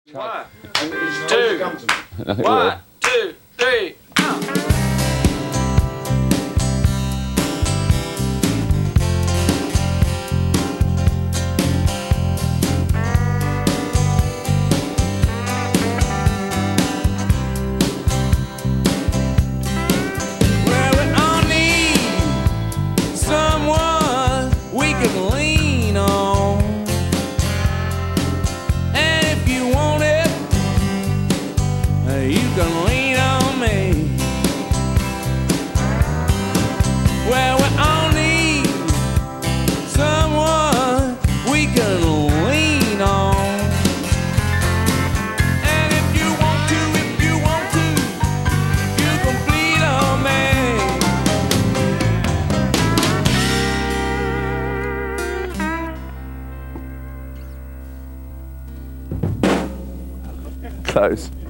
One, two, one, two, three. You can lean on me. Well, we all need someone we can lean on. And if you want to, you can bleed on me. Close.